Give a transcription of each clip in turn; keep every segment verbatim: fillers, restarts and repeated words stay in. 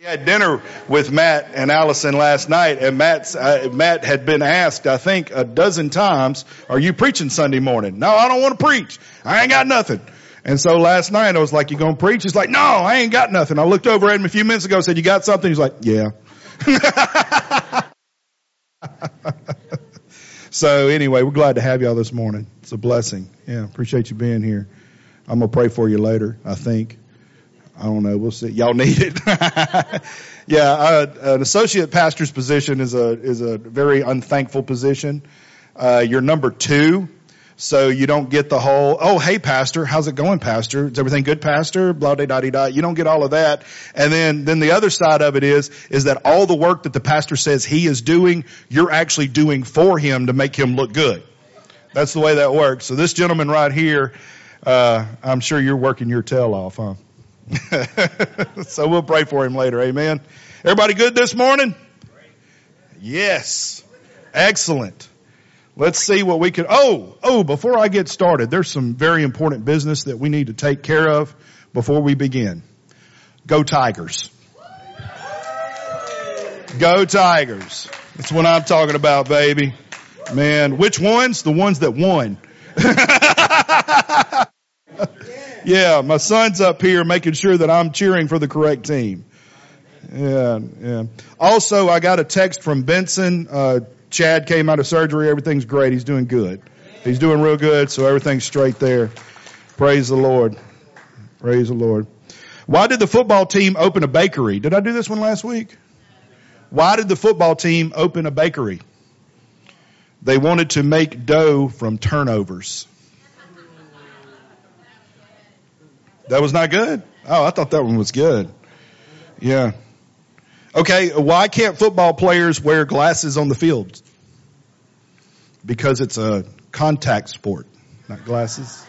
Had dinner with Matt and Allison last night, and Matt's, uh, Matt had been asked, I think, a dozen times, are you preaching Sunday morning? No, I don't want to preach. I ain't got nothing. And so last night I was like, you going to preach? He's like, no, I ain't got nothing. I looked over at him a few minutes ago and said, you got something? He's like, yeah. So anyway, we're glad to have y'all this morning. It's a blessing. Yeah, appreciate you being here. I'm going to pray for you later, I think. I don't know. We'll see. Y'all need it. Yeah, uh, an associate pastor's position is a is a very unthankful position. Uh, you're number two, so you don't get the whole, oh, hey, pastor, how's it going, pastor? Is everything good, pastor? Blah, da, da, da. You don't get all of that. And then, then the other side of it is, is that all the work that the pastor says he is doing, you're actually doing for him to make him look good. That's the way that works. So this gentleman right here, uh, I'm sure you're working your tail off, huh? So we'll pray for him later. Amen. Everybody good this morning? Yes. Excellent. Let's see what we can. Oh, oh, before I get started, there's some very important business that we need to take care of before we begin. Go Tigers. Go Tigers. That's what I'm talking about, baby. Man, which ones? The ones that won. Yeah, my son's up here making sure that I'm cheering for the correct team. Yeah, yeah. Also, I got a text from Benson. Uh, Chad came out of surgery. Everything's great. He's doing good. He's doing real good, so everything's straight there. Praise the Lord. Praise the Lord. Why did the football team open a bakery? Did I do this one last week? Why did the football team open a bakery? They wanted to make dough from turnovers. That was not good? Oh, I thought that one was good. Yeah. Okay, why can't football players wear glasses on the field? Because it's a contact sport, not glasses.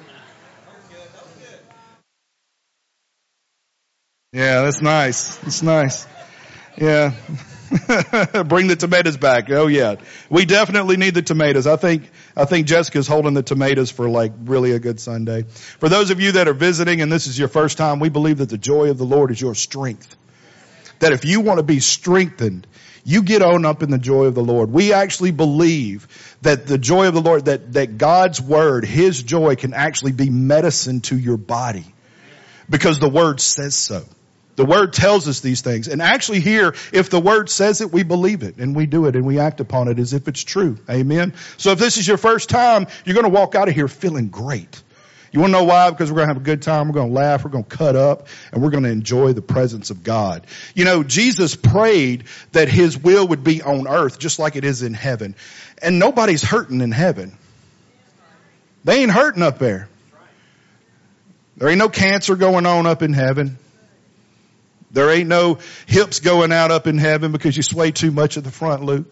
Yeah, that's nice. That's nice. Yeah. Bring the tomatoes back. Oh yeah. We definitely need the tomatoes. I think, I think Jessica's holding the tomatoes for like really a good Sunday. For those of you that are visiting and this is your first time, we believe that the joy of the Lord is your strength. That if you want to be strengthened, you get on up in the joy of the Lord. We actually believe that the joy of the Lord, that, that God's word, His joy can actually be medicine to your body. Because the word says so. The word tells us these things. And actually here, if the word says it, we believe it and we do it and we act upon it as if it's true. Amen. So if this is your first time, you're going to walk out of here feeling great. You want to know why? Because we're going to have a good time. We're going to laugh. We're going to cut up and we're going to enjoy the presence of God. You know, Jesus prayed that His will would be on earth just like it is in heaven. And nobody's hurting in heaven. They ain't hurting up there. There ain't no cancer going on up in heaven. There ain't no hips going out up in heaven because you sway too much at the front, Luke.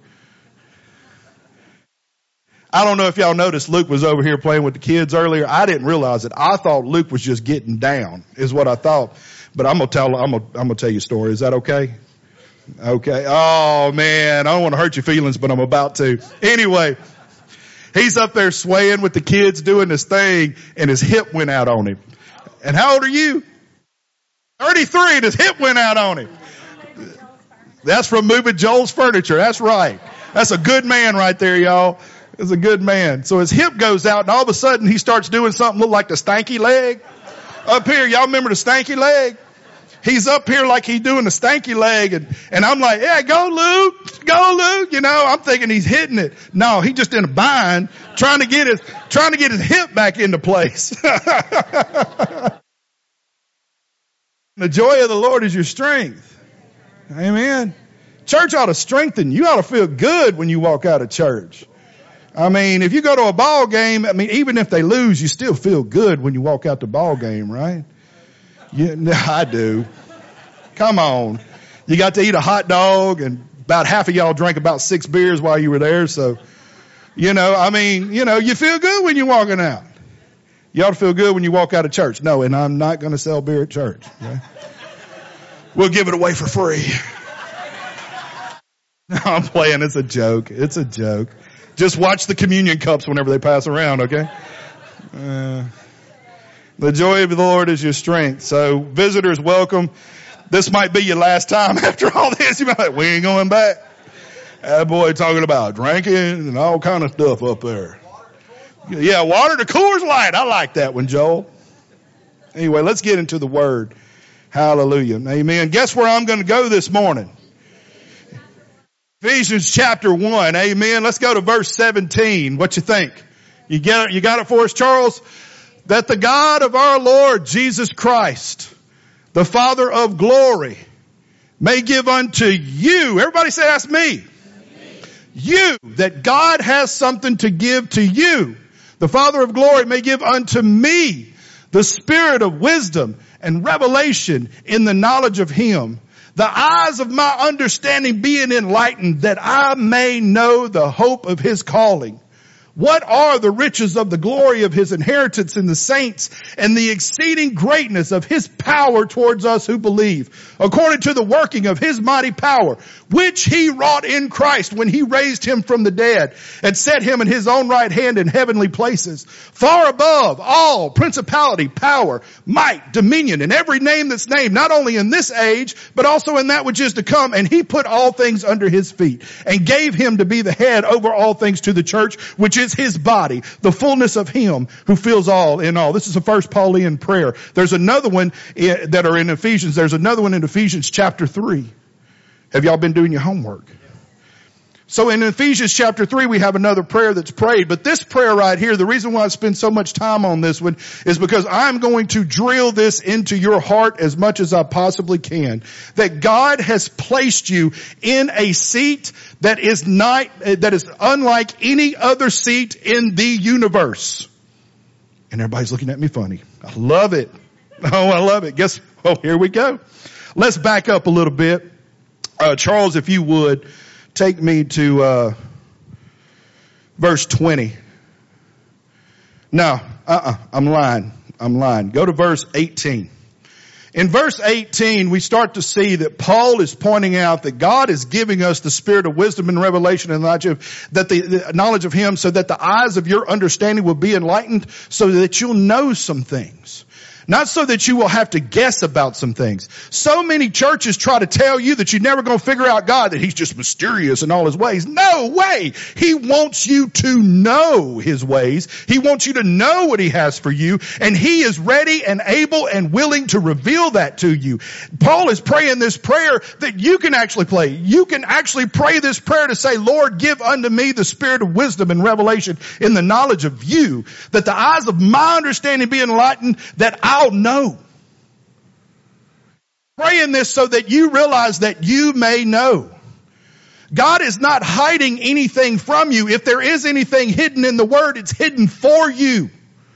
I don't know if y'all noticed Luke was over here playing with the kids earlier. I didn't realize it. I thought Luke was just getting down is what I thought. But I'm going to tell, I'm going to, I'm going to tell you a story. Is that okay? Okay. Oh man, I don't want to hurt your feelings, but I'm about to. Anyway, he's up there swaying with the kids doing this thing and his hip went out on him. And how old are you? thirty-three and his hip went out on him. That's from moving Joel's furniture. That's right. That's a good man right there, y'all. That's a good man. So his hip goes out and all of a sudden he starts doing something look like the stanky leg. Up here, y'all remember the stanky leg? He's up here like he's doing the stanky leg and, and I'm like, yeah, go Luke, go Luke. You know, I'm thinking he's hitting it. No, he's just in a bind trying to get his, trying to get his hip back into place. The joy of the Lord is your strength. Amen. Church ought to strengthen. You ought to feel good when you walk out of church. I mean, if you go to a ball game, I mean, even if they lose, you still feel good when you walk out the ball game, right? Yeah, I do. Come on. You got to eat a hot dog and about half of y'all drank about six beers while you were there. So, you know, I mean, you know, you feel good when you're walking out. You ought to feel good when you walk out of church. No, and I'm not going to sell beer at church. Okay? We'll give it away for free. No, I'm playing. It's a joke. It's a joke. Just watch the communion cups whenever they pass around, okay? Uh, the joy of the Lord is your strength. So visitors, welcome. This might be your last time after all this. You might be like, we ain't going back. That boy talking about drinking and all kind of stuff up there. Yeah, water to Coors Light. I like that one, Joel. Anyway, let's get into the word. Hallelujah. Amen. Guess where I'm going to go this morning? Ephesians chapter one. Amen. Let's go to verse seventeen. What you think? You get it? You got it for us, Charles? That the God of our Lord Jesus Christ, the Father of glory, may give unto you. Everybody say that's me. You, that God has something to give to you. The Father of glory may give unto me the spirit of wisdom and revelation in the knowledge of him. The eyes of my understanding being enlightened, that I may know the hope of his calling. What are the riches of the glory of his inheritance in the saints, and the exceeding greatness of his power towards us who believe, according to the working of his mighty power, which he wrought in Christ when he raised him from the dead and set him in his own right hand in heavenly places, far above all principality, power, might, dominion, and every name that's named, not only in this age, but also in that which is to come. And he put all things under his feet and gave him to be the head over all things to the church, which is his body, the fullness of him who fills all in all. This is the first Pauline prayer. There's another one that are in Ephesians. There's another one in Ephesians chapter three. Have y'all been doing your homework? So in Ephesians chapter three, we have another prayer that's prayed. But this prayer right here, the reason why I spend so much time on this one is because I'm going to drill this into your heart as much as I possibly can. That God has placed you in a seat that is not, that is unlike any other seat in the universe. And everybody's looking at me funny. I love it. Oh, I love it. Guess, oh, here we go. Let's back up a little bit. Uh, Charles, if you would. Take me to uh verse twenty. No, uh-uh, I'm lying. I'm lying. Go to verse eighteen. In verse eighteen, we start to see that Paul is pointing out that God is giving us the spirit of wisdom and revelation and knowledge of, that the, the knowledge of him, so that the eyes of your understanding will be enlightened, so that you'll know some things. Not so that you will have to guess about some things. So many churches try to tell you that you're never going to figure out God, that he's just mysterious in all his ways. No way. He wants you to know his ways. He wants you to know what he has for you. And he is ready and able and willing to reveal that to you. Paul is praying this prayer that you can actually pray. You can actually pray this prayer to say, Lord, give unto me the spirit of wisdom and revelation in the knowledge of you, that the eyes of my understanding be enlightened, that I I'll know. Praying this so that you realize that you may know. God is not hiding anything from you. If there is anything hidden in the Word, it's hidden for you.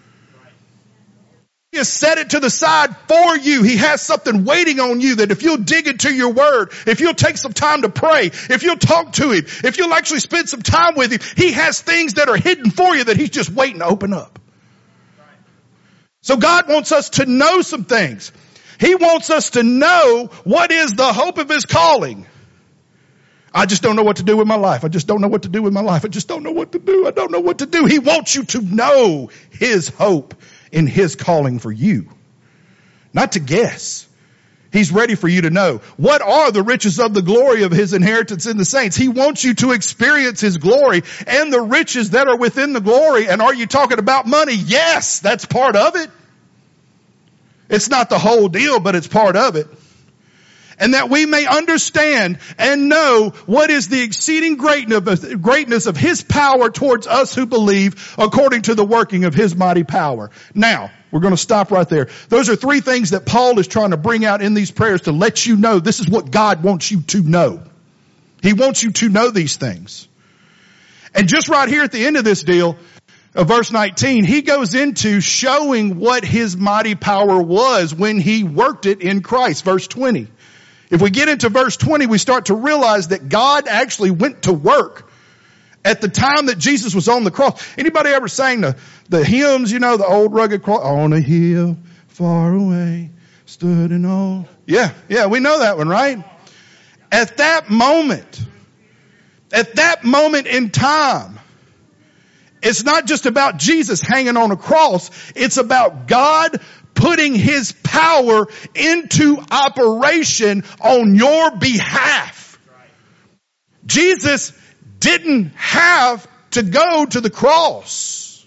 He has set it to the side for you. He has something waiting on you that if you'll dig into your Word, if you'll take some time to pray, if you'll talk to him, if you'll actually spend some time with him, he has things that are hidden for you that he's just waiting to open up. So God wants us to know some things. He wants us to know what is the hope of his calling. I just don't know what to do with my life. I just don't know what to do with my life. I just don't know what to do. I don't know what to do. He wants you to know his hope in his calling for you. Not to guess. He's ready for you to know. What are the riches of the glory of his inheritance in the saints? He wants you to experience his glory and the riches that are within the glory. And are you talking about money? Yes, that's part of it. It's not the whole deal, but it's part of it. And that we may understand and know what is the exceeding greatness of his power towards us who believe, according to the working of his mighty power. Now, we're going to stop right there. Those are three things that Paul is trying to bring out in these prayers to let you know this is what God wants you to know. He wants you to know these things. And just right here at the end of this deal, of verse nineteen, he goes into showing what his mighty power was when he worked it in Christ. Verse twenty. If we get into verse twenty, we start to realize that God actually went to work at the time that Jesus was on the cross. Anybody ever sang the, the hymns, you know, the old rugged cross? On a hill far away stood an old. Yeah, yeah, we know that one, right? At that moment, at that moment in time, it's not just about Jesus hanging on a cross. It's about God putting his power into operation on your behalf. Jesus didn't have to go to the cross.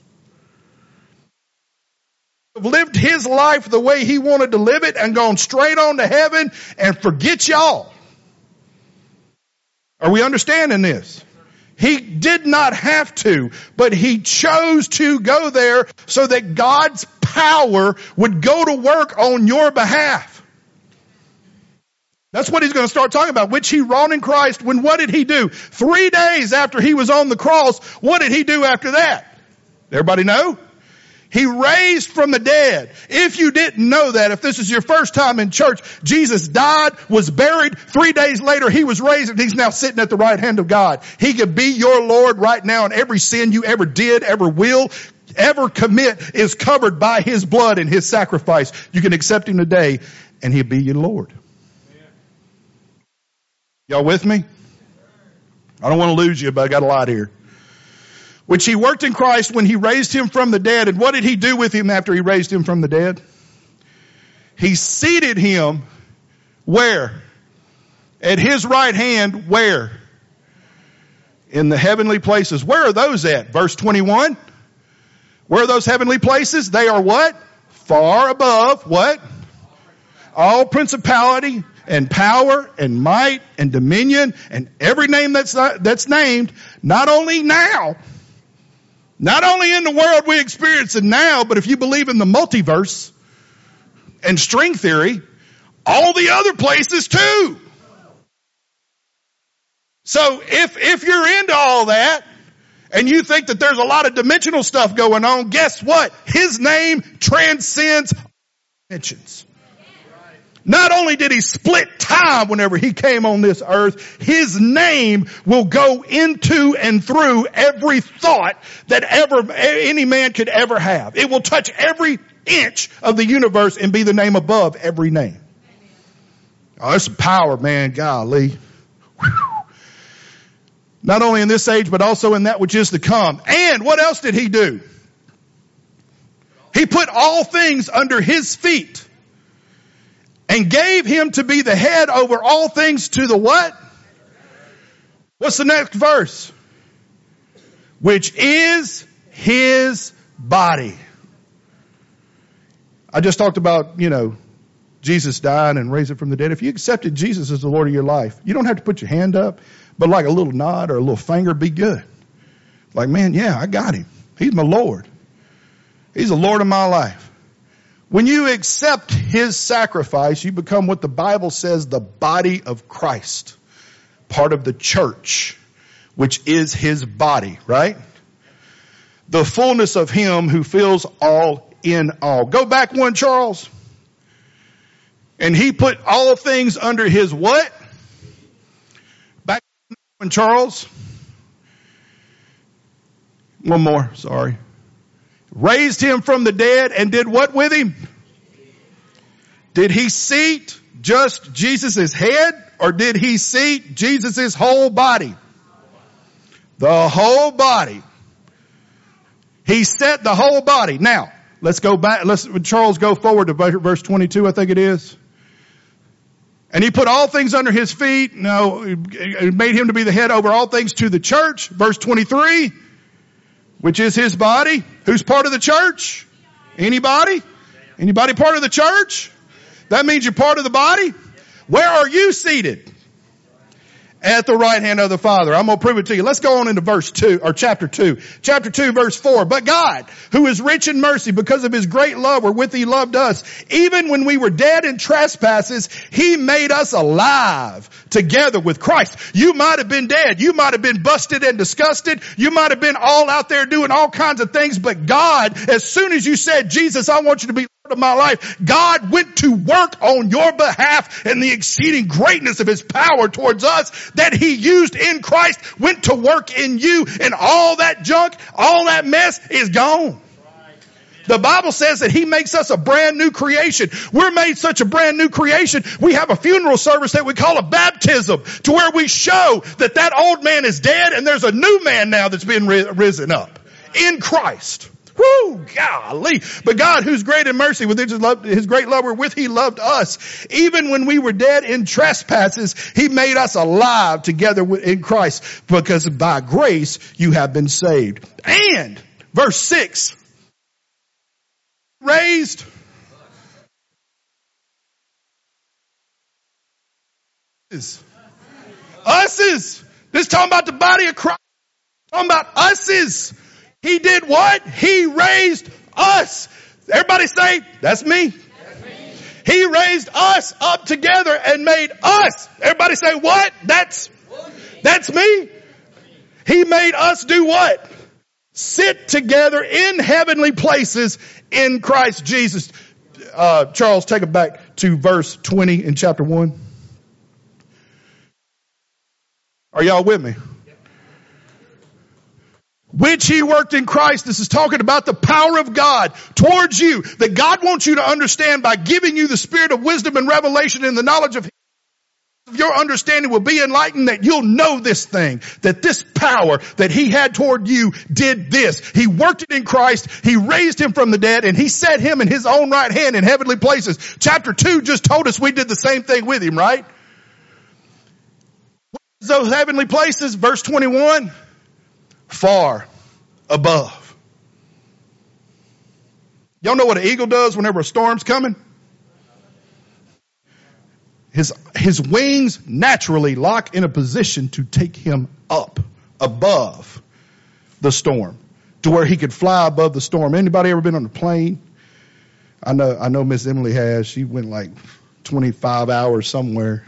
He lived his life the way he wanted to live it and gone straight on to heaven and forget y'all. Are we understanding this? He did not have to, but he chose to go there so that God's power would go to work on your behalf. That's what he's going to start talking about, which he wrought in Christ. When what did he do? Three days after he was on the cross, what did he do after that? Everybody know? He raised from the dead. If you didn't know that, if this is your first time in church, Jesus died, was buried. Three days later, he was raised, and he's now sitting at the right hand of God. He could be your Lord right now, and every sin you ever did, ever will, ever commit is covered by his blood and his sacrifice. You can accept him today, and he'll be your Lord. Y'all with me? I don't want to lose you, but I got a lot here. Which he worked in Christ when he raised him from the dead. And what did he do with him after he raised him from the dead? He seated him where? At his right hand, where? In the heavenly places. Where are those at? Verse twenty-one. Where are those heavenly places? They are what? Far above what? All principality and power and might and dominion and every name that's not, that's named, not only now, not only in the world we experience it now, but if you believe in the multiverse and string theory, all the other places too. So if, if you're into all that and you think that there's a lot of dimensional stuff going on, guess what? His name transcends dimensions. Not only did he split time whenever he came on this earth, his name will go into and through every thought that ever any man could ever have. It will touch every inch of the universe and be the name above every name. Oh, that's some power, man. Golly. Whew. Not only in this age, but also in that which is to come. And what else did he do? He put all things under his feet. And gave him to be the head over all things to the what? What's the next verse? Which is his body. I just talked about, you know, Jesus died and raised from the dead. If you accepted Jesus as the Lord of your life, you don't have to put your hand up, but like a little nod or a little finger, be good. Like, man, yeah, I got him. He's my Lord. He's the Lord of my life. When you accept his sacrifice, you become what the Bible says, the body of Christ. Part of the church, which is his body, right? The fullness of him who fills all in all. Go back one, Charles. And he put all things under his what? Back one, Charles. One more, sorry. Raised him from the dead and did what with him? Did he seat just Jesus' head or did he seat Jesus' whole body? The whole body. He set the whole body. Now, let's go back. Let's, Charles, go forward to verse twenty-two, I think it is. And he put all things under his feet. No, it made him to be the head over all things to the church. Verse twenty-three. Which is his body. Who's part of the church? Anybody? Anybody part of the church? That means you're part of the body. Where are you seated? At the right hand of the Father. I'm going to prove it to you. Let's go on into verse two, or chapter two. Chapter two, verse four. But God, who is rich in mercy because of his great love wherewith he loved us, even when we were dead in trespasses, he made us alive together with Christ. You might have been dead. You might have been busted and disgusted. You might have been all out there doing all kinds of things. But God, as soon as you said, Jesus, I want you to be of my life, God went to work on your behalf, and the exceeding greatness of his power towards us that he used in Christ went to work in you, and all that junk, all that mess is gone. The Bible says that he makes us a brand new creation. We're made such a brand new creation. We have a funeral service that we call a baptism, to where we show that that old man is dead and there's a new man now that's been risen up in Christ. Woo, golly. But God, who's great in mercy, with his, love, his great love wherewith he loved us, even when we were dead in trespasses, he made us alive together in Christ, because by grace you have been saved. And, verse six, raised us is. This is talking about the body of Christ. Talking about us is. He did what? He raised us. Everybody say, that's me. That's me. He raised us up together and made us. Everybody say what? That's, that's me. He made us do what? Sit together in heavenly places in Christ Jesus. Uh, Charles, take it back to verse twenty in chapter one. Are y'all with me? Which he worked in Christ. This is talking about the power of God towards you, that God wants you to understand by giving you the spirit of wisdom and revelation and the knowledge of your understanding will be enlightened, that you'll know this thing, that this power that he had toward you did this. He worked it in Christ. He raised him from the dead, and he set him in his own right hand in heavenly places. Chapter two just told us we did the same thing with him, right? Those heavenly places, verse twenty-one, far above. Y'all know what an eagle does whenever a storm's coming? His, his wings naturally lock in a position to take him up above the storm, to where he could fly above the storm. Anybody ever been on a plane? I know, I know Miss Emily has. She went like twenty-five hours somewhere.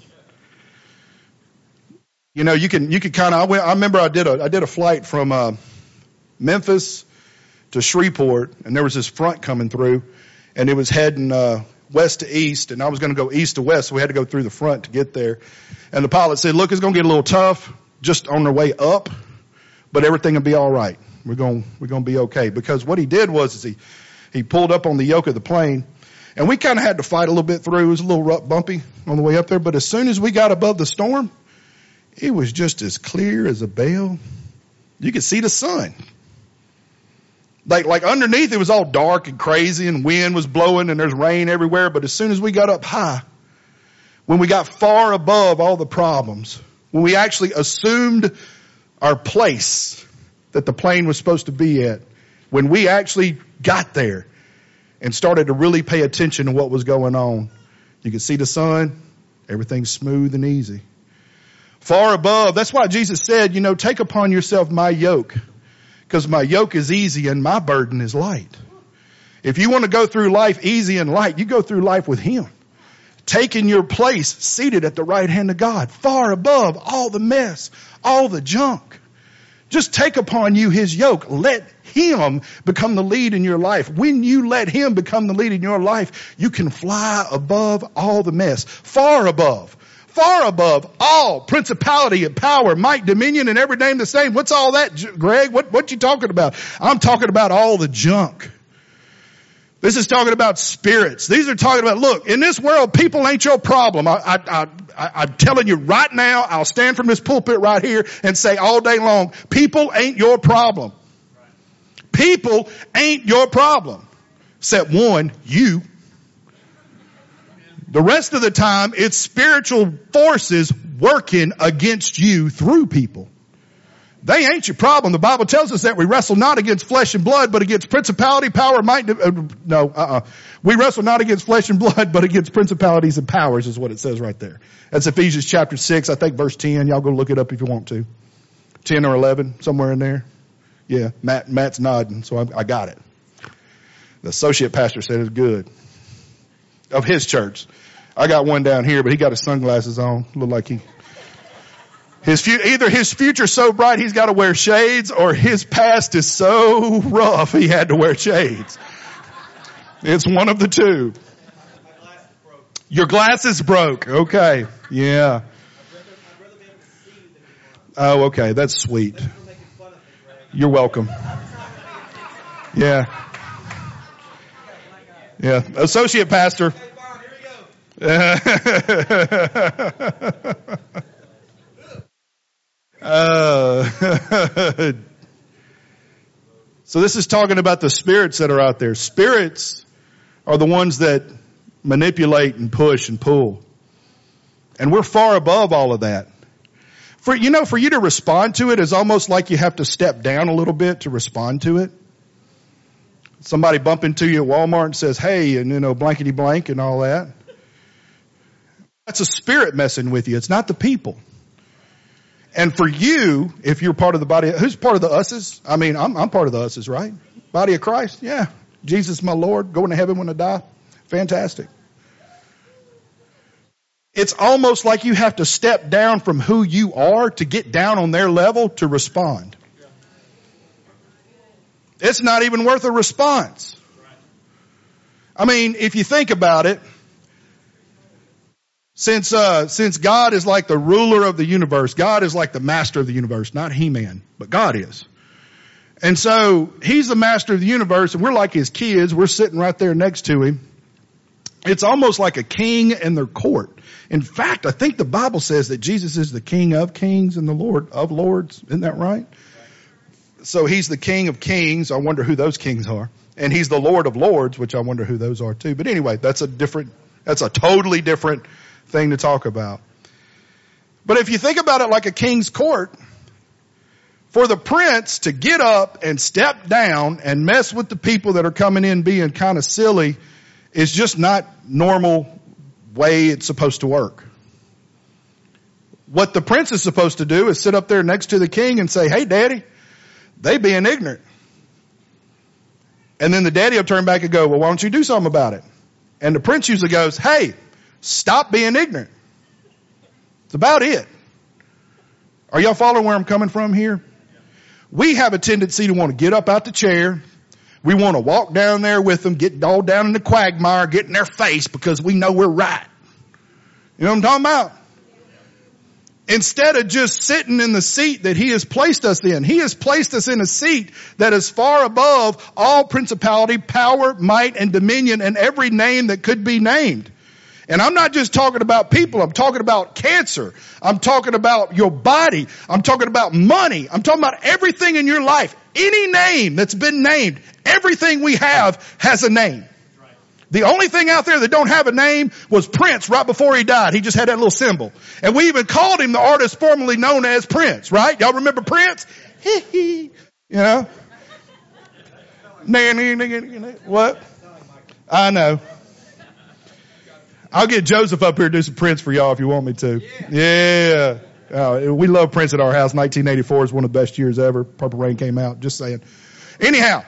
You know, you can, you can kind of, I, went, I remember I did a, I did a flight from, uh, Memphis to Shreveport, and there was this front coming through, and it was heading, uh, west to east, and I was going to go east to west, so we had to go through the front to get there. And the pilot said, look, it's going to get a little tough just on their way up, but everything will be all right. We're going, we're going to be okay. Because what he did was, is he, he pulled up on the yoke of the plane, and we kind of had to fight a little bit through. It was a little rough, bumpy on the way up there, but as soon as we got above the storm, it was just as clear as a bell. You could see the sun. Like, like underneath it was all dark and crazy, and wind was blowing, and there's rain everywhere. But as soon as we got up high, when we got far above all the problems, when we actually assumed our place that the plane was supposed to be at, when we actually got there and started to really pay attention to what was going on, you could see the sun. Everything's smooth and easy. Far above. That's why Jesus said, you know, take upon yourself my yoke, because my yoke is easy and my burden is light. If you want to go through life easy and light, you go through life with him, taking your place seated at the right hand of God, far above all the mess, all the junk. Just take upon you his yoke. Let him become the lead in your life. When you let him become the lead in your life, you can fly above all the mess, far above. Far above all principality and power, might, dominion, and every name the same. What's all that, Greg? What, what you talking about? I'm talking about all the junk. This is talking about spirits. These are talking about, look, in this world, people ain't your problem. I, I, I, I, I'm telling you right now, I'll stand from this pulpit right here and say all day long, people ain't your problem. People ain't your problem. Except one, you. The rest of the time, it's spiritual forces working against you through people. They ain't your problem. The Bible tells us that we wrestle not against flesh and blood, but against principality, power, might. Uh, no, uh-uh. We wrestle not against flesh and blood, but against principalities and powers is what it says right there. That's Ephesians chapter six, I think verse ten. Y'all go look it up if you want to. ten or eleven, somewhere in there. Yeah, Matt, Matt's nodding, so I, I got it. The associate pastor said it's good. Of his church. I got one down here, but he got his sunglasses on. Look like he, his fu- either his future's so bright he's got to wear shades, or his past is so rough he had to wear shades. It's one of the two. Your glasses broke. Okay. Yeah. Oh, okay. That's sweet. You're welcome. Yeah. Yeah. Associate pastor. uh, So this is talking about the spirits that are out there. Spirits are the ones that manipulate and push and pull. And we're far above all of that. For, you know, for you to respond to it is almost like you have to step down a little bit to respond to it. Somebody bump into you at Walmart and says, hey, and you know, blankety blank and all that. That's a spirit messing with you. It's not the people. And for you, if you're part of the body, who's part of the us's? I mean, I'm, I'm part of the us's, right? Body of Christ. Yeah. Jesus, my Lord, going to heaven when I die. Fantastic. It's almost like you have to step down from who you are to get down on their level to respond. It's not even worth a response. I mean, if you think about it, since, uh, since God is like the ruler of the universe, God is like the master of the universe, not He-Man, but God is. And so He's the master of the universe and we're like His kids. We're sitting right there next to Him. It's almost like a king in their court. In fact, I think the Bible says that Jesus is the King of kings and the Lord of lords. Isn't that right? So He's the King of kings. I wonder who those kings are. And He's the Lord of lords, which I wonder who those are too. But anyway, that's a different, that's a totally different thing to talk about. But if you think about it like a king's court, for the prince to get up and step down and mess with the people that are coming in being kind of silly is just not normal way it's supposed to work. What the prince is supposed to do is sit up there next to the king and say, hey, daddy, they being ignorant. And then the daddy will turn back and go, well, why don't you do something about it? And the prince usually goes, hey, stop being ignorant. It's about it. Are y'all following where I'm coming from here? We have a tendency to want to get up out the chair. We want to walk down there with them, get all down in the quagmire, get in their face because we know we're right. You know what I'm talking about? Instead of just sitting in the seat that He has placed us in. He has placed us in a seat that is far above all principality, power, might, and dominion, and every name that could be named. And I'm not just talking about people. I'm talking about cancer. I'm talking about your body. I'm talking about money. I'm talking about everything in your life. Any name that's been named, everything we have has a name. The only thing out there that don't have a name was Prince right before he died. He just had that little symbol. And we even called him the artist formerly known as Prince, right? Y'all remember Prince? You know? What? I know. I'll get Joseph up here to do some Prince for y'all if you want me to. Yeah. Uh, we love Prince at our house. nineteen eighty-four is one of the best years ever. Purple Rain came out. Just saying. Anyhow.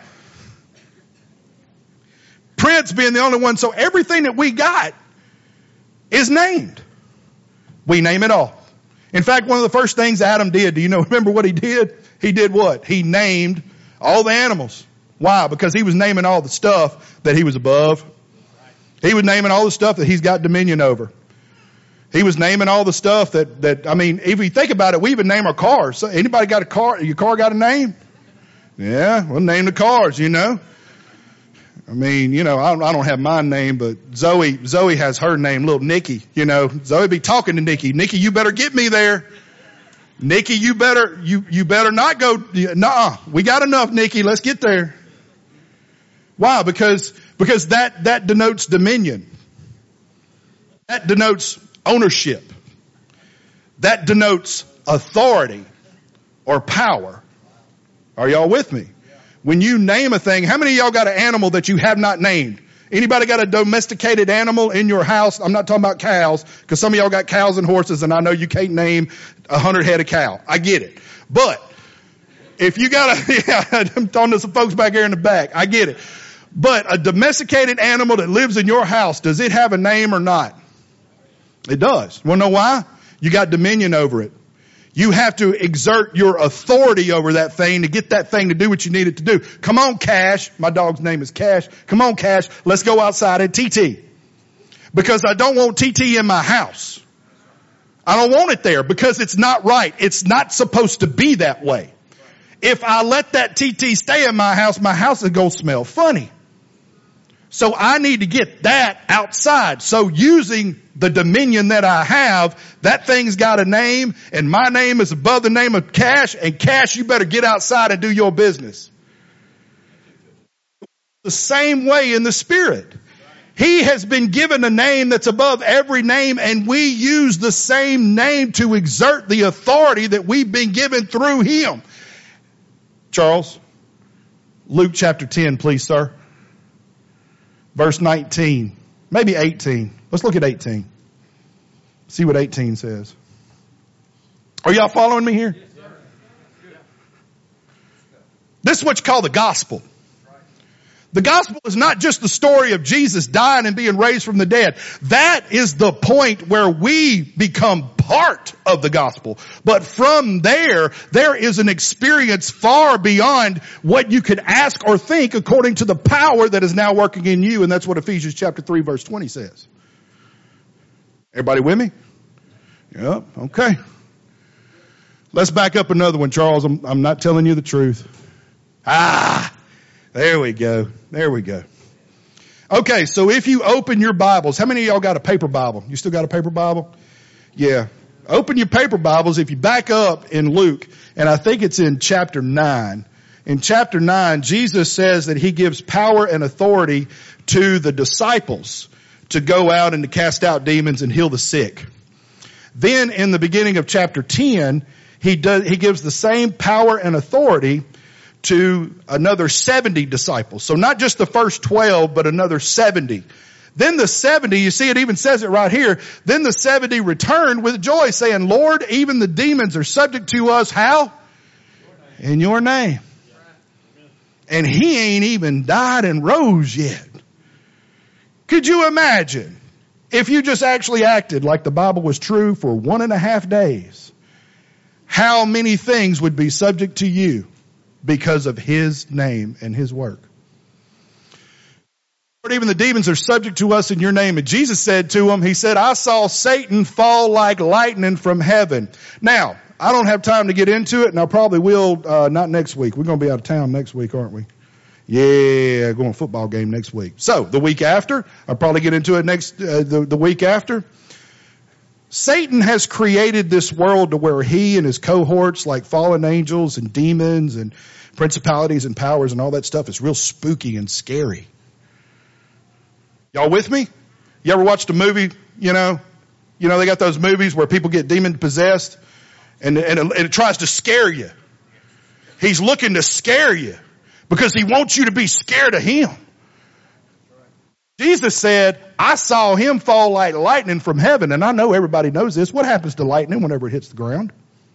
Prince being the only one. So everything that we got is named. We name it all. In fact, one of the first things Adam did, do you know, remember what he did? He did what? He named all the animals. Why? Because he was naming all the stuff that he was above. He was naming all the stuff that he's got dominion over. He was naming all the stuff that, that, I mean, if you think about it, we even name our cars. So anybody got a car? Your car got a name? Yeah, we'll name the cars, you know. I mean, you know, I don't, I don't have my name, but Zoe, Zoe has her name, little Nikki, you know. Zoe be talking to Nikki. Nikki, you better get me there. Nikki, you better, you, you better not go, nah, we got enough, Nikki, let's get there. Why? Because, because that, that denotes dominion. That denotes ownership. That denotes authority or power. Are y'all with me? When you name a thing, how many of y'all got an animal that you have not named? Anybody got a domesticated animal in your house? I'm not talking about cows, because some of y'all got cows and horses, and I know you can't name a hundred head of cow. I get it. But if you got a, yeah, I'm talking to some folks back here in the back. I get it. But a domesticated animal that lives in your house, does it have a name or not? It does. You want to know why? You got dominion over it. You have to exert your authority over that thing to get that thing to do what you need it to do. Come on, Cash. My dog's name is Cash. Come on, Cash. Let's go outside and T T. Because I don't want T T in my house. I don't want it there because it's not right. It's not supposed to be that way. If I let that T T stay in my house, my house is going to smell funny. So I need to get that outside. So using the dominion that I have, that thing's got a name, and my name is above the name of Cash, and Cash, you better get outside and do your business. the same way in the Spirit. He has been given a name that's above every name, and we use the same name to exert the authority that we've been given through him. Charles, Luke chapter ten, please, sir. Verse nineteen, maybe eighteen. Let's look at eighteen. See what eighteen says. Are y'all following me here? Yes, sir. This is what you call the gospel. The gospel is not just the story of Jesus dying and being raised from the dead. That is the point where we become part of the gospel. But from there, there is an experience far beyond what you could ask or think according to the power that is now working in you. And that's what Ephesians chapter three verse twenty says. Everybody with me? Yep. Okay. Let's back up another one, Charles. I'm, I'm not telling you the truth. Ah! There we go. There we go. Okay, so if you open your Bibles, how many of y'all got a paper Bible? You still got a paper Bible? Yeah. Open your paper Bibles. If you back up in Luke, and I think it's in chapter nine. In chapter nine, Jesus says that he gives power and authority to the disciples to go out and to cast out demons and heal the sick. Then in the beginning of chapter ten, he does, he gives the same power and authority to another seventy disciples. So not just the first twelve, but another seventy. Then the seventy, you see it even says it right here, then the seventy returned with joy saying, Lord, even the demons are subject to us. How? In your name. And he ain't even died and rose yet. Could you imagine if you just actually acted like the Bible was true for one and a half days? How many things would be subject to you because of his name and his work? Lord, even the demons are subject to us in your name. And Jesus said to him, he said, I saw Satan fall like lightning from heaven. Now, I don't have time to get into it, and I probably will uh, not next week. We're going to be out of town next week, aren't we? Yeah, going to a football game next week. So the week after, I'll probably get into it next uh, the, the week after. Satan has created this world to where he and his cohorts, like fallen angels and demons and principalities and powers and all that stuff, is real spooky and scary. Y'all with me? You ever watched a movie, you know, you know, they got those movies where people get demon possessed and, and, it, and it tries to scare you. He's looking to scare you because he wants you to be scared of him. Jesus said, I saw him fall like lightning from heaven. And I know everybody knows this. What happens to lightning whenever it hits the ground?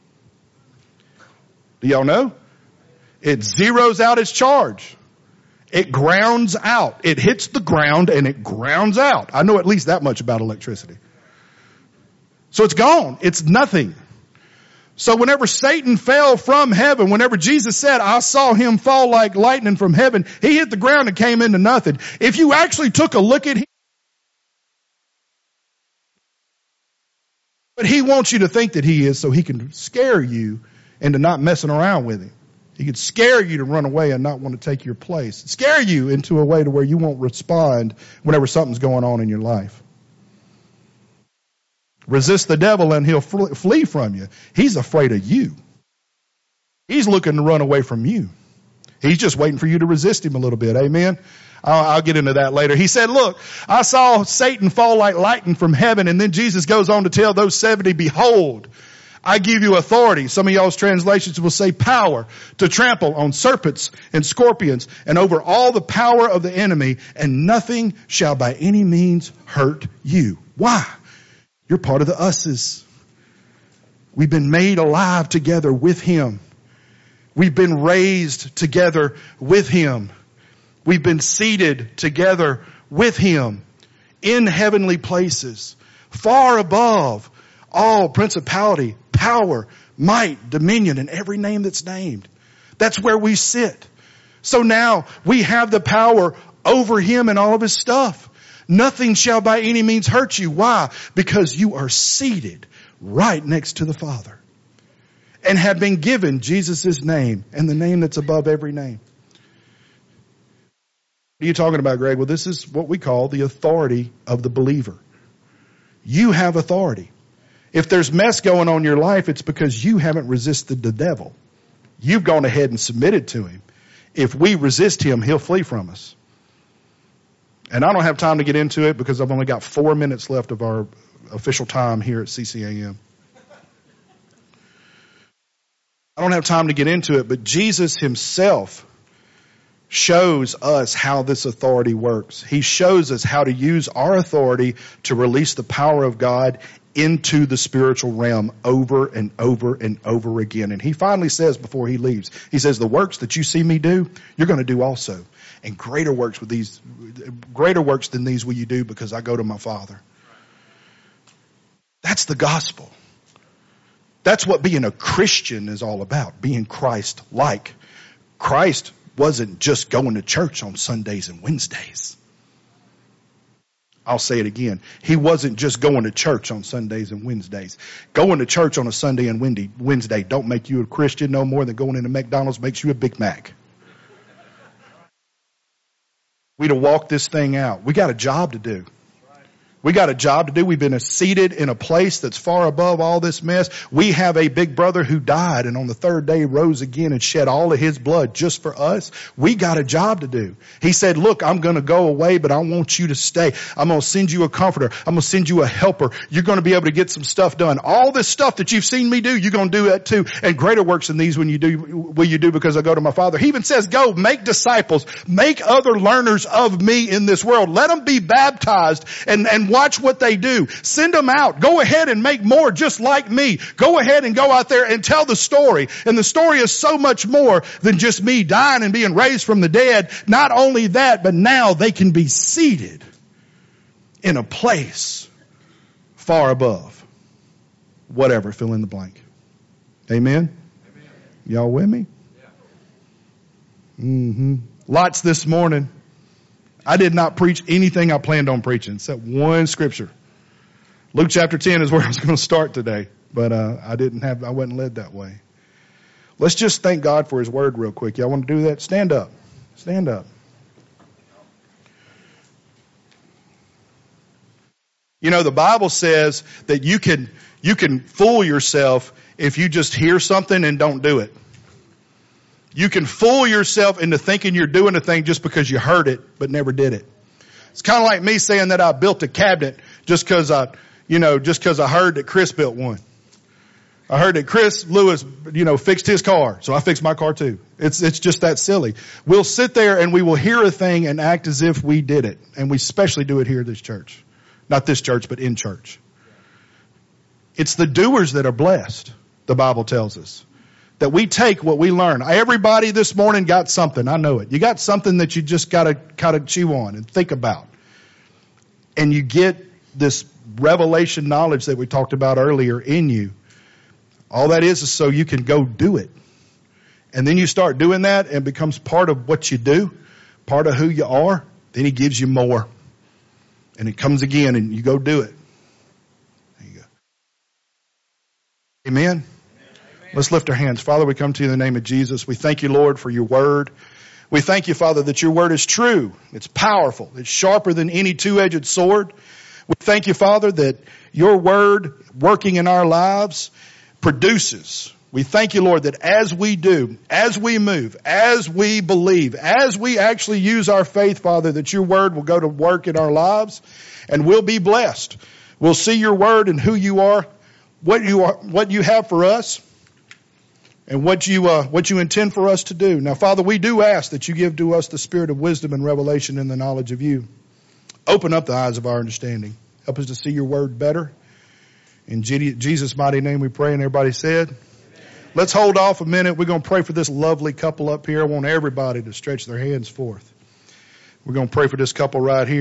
Do y'all know? It zeroes out its charge. It grounds out. It hits the ground and it grounds out. I know at least that much about electricity. So it's gone. It's nothing. So whenever Satan fell from heaven, whenever Jesus said, I saw him fall like lightning from heaven, he hit the ground and came into nothing. If you actually took a look at him, but he wants you to think that he is so he can scare you into not messing around with him. He could scare you to run away and not want to take your place. Scare you into a way to where you won't respond whenever something's going on in your life. Resist the devil and he'll flee from you. He's afraid of you. He's looking to run away from you. He's just waiting for you to resist him a little bit. Amen. I'll, I'll get into that later. He said, look, I saw Satan fall like lightning from heaven. And then Jesus goes on to tell those seventy, behold, I give you authority. Some of y'all's translations will say power to trample on serpents and scorpions and over all the power of the enemy, and nothing shall by any means hurt you. Why? You're part of the us's. We've been made alive together with him. We've been raised together with him. We've been seated together with him in heavenly places, far above all principality, power, might, dominion, and every name that's named. That's where we sit. So now we have the power over him and all of his stuff. Nothing shall by any means hurt you. Why? Because you are seated right next to the Father and have been given Jesus' name and the name that's above every name. What are you talking about, Greg? Well, this is what we call the authority of the believer. You have authority. If there's mess going on in your life, it's because you haven't resisted the devil. You've gone ahead and submitted to him. If we resist him, he'll flee from us. And I don't have time to get into it because I've only got four minutes left of our official time here at C C A M. I don't have time to get into it, but Jesus himself shows us how this authority works. He shows us how to use our authority to release the power of God into the spiritual realm over and over and over again. And he finally says before he leaves, he says, the works that you see me do, you're going to do also. And greater works with these, greater works than these will you do because I go to my Father. That's the gospel. That's what being a Christian is all about, being Christ-like. Christ wasn't just going to church on Sundays and Wednesdays. I'll say it again. He wasn't just going to church on Sundays and Wednesdays. Going to church on a Sunday and Wednesday don't make you a Christian no more than going into McDonald's makes you a Big Mac. We to walk this thing out. We got a job to do. We got a job to do. We've been seated in a place that's far above all this mess. We have a big brother who died and on the third day rose again and shed all of his blood just for us. We got a job to do. He said, look, I'm going to go away, but I want you to stay. I'm going to send you a comforter. I'm going to send you a helper. You're going to be able to get some stuff done. All this stuff that you've seen me do, you're going to do that too. And greater works than these when you do, will you do because I go to my Father. He even says, go make disciples, make other learners of me in this world. Let them be baptized and, and watch what they do. Send them out. Go ahead and make more just like me. Go ahead and go out there and tell the story. And the story is so much more than just me dying and being raised from the dead. Not only that, but now they can be seated in a place far above whatever, fill in the blank. Amen? Amen. Y'all with me? Yeah. Mm-hmm. Lots this morning. I did not preach anything I planned on preaching except one scripture. Luke chapter ten is where I was going to start today, but uh, I didn't have, I wasn't led that way. Let's just thank God for his word real quick. Y'all want to do that? Stand up. Stand up. You know, the Bible says that you can, you can fool yourself if you just hear something and don't do it. You can fool yourself into thinking you're doing a thing just because you heard it, but never did it. It's kind of like me saying that I built a cabinet just because I, you know, just because I heard that Chris built one. I heard that Chris Lewis, you know, fixed his car, so I fixed my car too. It's, it's just that silly. We'll sit there and we will hear a thing and act as if we did it. And we especially do it here at this church. Not this church, but in church. It's the doers that are blessed, the Bible tells us. That we take what we learn. Everybody this morning got something. I know it. You got something that you just got to kind of chew on and think about. And you get this revelation knowledge that we talked about earlier in you. All that is is so you can go do it. And then you start doing that and it becomes part of what you do, part of who you are. Then he gives you more. And it comes again and you go do it. There you go. Amen. Let's lift our hands. Father, we come to you in the name of Jesus. We thank you, Lord, for your word. We thank you, Father, that your word is true. It's powerful. It's sharper than any two-edged sword. We thank you, Father, that your word working in our lives produces. We thank you, Lord, that as we do, as we move, as we believe, as we actually use our faith, Father, that your word will go to work in our lives and we'll be blessed. We'll see your word and who you are, what you are, what you have for us. And what you, uh, what you intend for us to do. Now, Father, we do ask that you give to us the spirit of wisdom and revelation in the knowledge of you. Open up the eyes of our understanding. Help us to see your word better. In Jesus' mighty name we pray, and everybody said, amen. Let's hold off a minute. We're going to pray for this lovely couple up here. I want everybody to stretch their hands forth. We're going to pray for this couple right here.